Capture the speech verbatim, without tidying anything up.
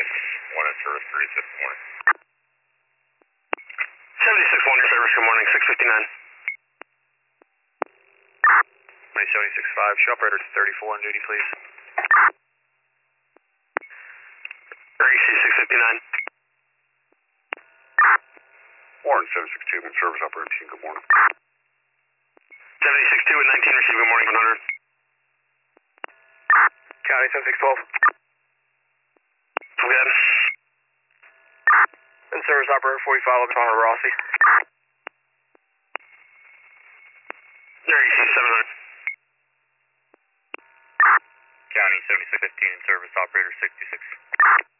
one in service, thirty-six, good morning. seventy-six one, your service, good morning, six fifty-nine. seventy-six five, show operator thirty-four on duty, please. R E C six fifty-nine. Warren seven six two, service operator team, good morning. seventy-six two and nineteen, receive, good morning, one hundred. County seven six twelve. Good. And service operator forty-five, eleven, on Rossi. R E C seven hundred. County seventy-six fifteen, service operator sixty-six.